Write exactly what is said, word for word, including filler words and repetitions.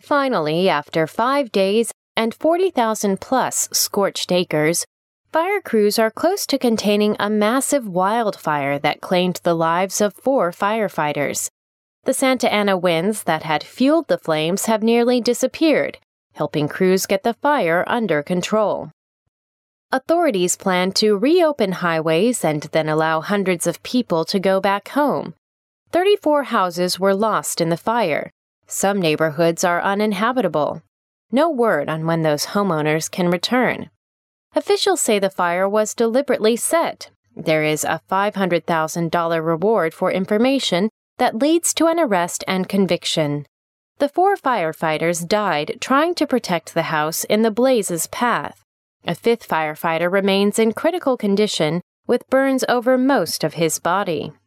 Finally, after five days and forty thousand plus scorched acres, fire crews are close to containing a massive wildfire that claimed the lives of four firefighters. The Santa Ana winds that had fueled the flames have nearly disappeared, helping crews get the fire under control. Authorities plan to reopen highways and then allow hundreds of people to go back home. thirty-four houses were lost in the fire. Some neighborhoods are uninhabitable. No word on when those homeowners can return. Officials say the fire was deliberately set. There is a five hundred thousand dollars reward for information that leads to an arrest and conviction. The four firefighters died trying to protect the house in the blaze's path. A fifth firefighter remains in critical condition with burns over most of his body.